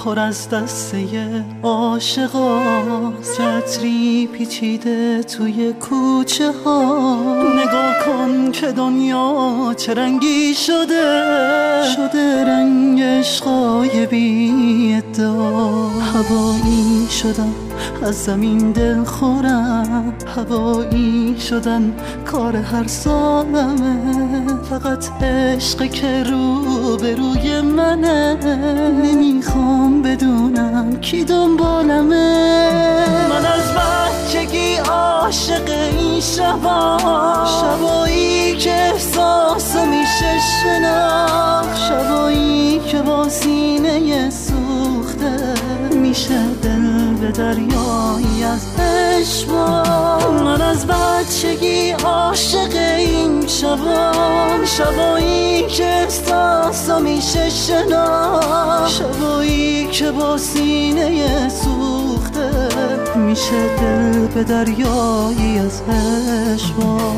پر از دسته عاشقاست، چتری پیچیده توی کوچه ها. نگاه کن که دنیا چه رنگی شده رنگ عشقای بی ادعا. هوایی شدم از زمین دل خورم، هوایی شدن کار هر سالمه. فقط عشق که رو به روی منه، نمیخوام بدونم کی دنبالمه. من از بچگی عاشق این شبایی که احساس میشه شناخت، شبایی که با سینه سوخته میشه دل به دریایی از عشق. من از بچگی عاشق این شبایی که احساس میشه شناخت، شبایی که با سینه سوخته میشه دل به دریایی از عشق.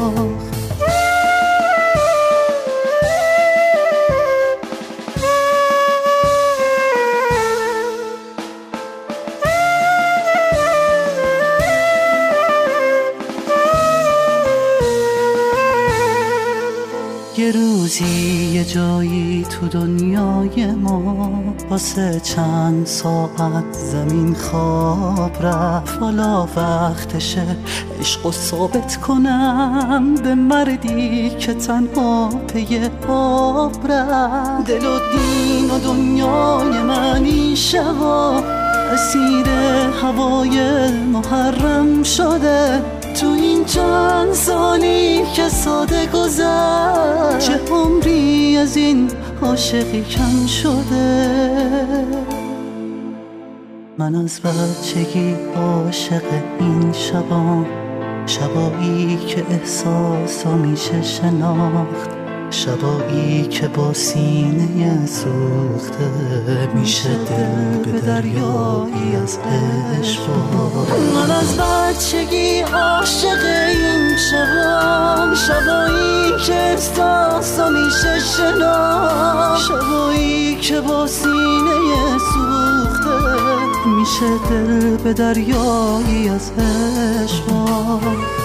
یه روزی یه جایی تو دنیای ما، واسه چند ساعت زمین خواب رفت. حالا وقتشه عشقو ثابت کنم به مردی که تنها پی آب رفت. دل و دین و دنیای من این شبا اسیر هوای محرم شده. تو این چند سالی که ساده گذشت، چه عمری از این عاشقی کم شده. من از بچگی عاشق این شبایی که احساسا میشه شناخت، شبایی که با سینه سوخته میشه دل به دریایی از عشق. من از بچگی عاشق این شبایی که احساسا میشه شناخت، شبایی که با سینه سوخته میشه دل به دریایی از عشق.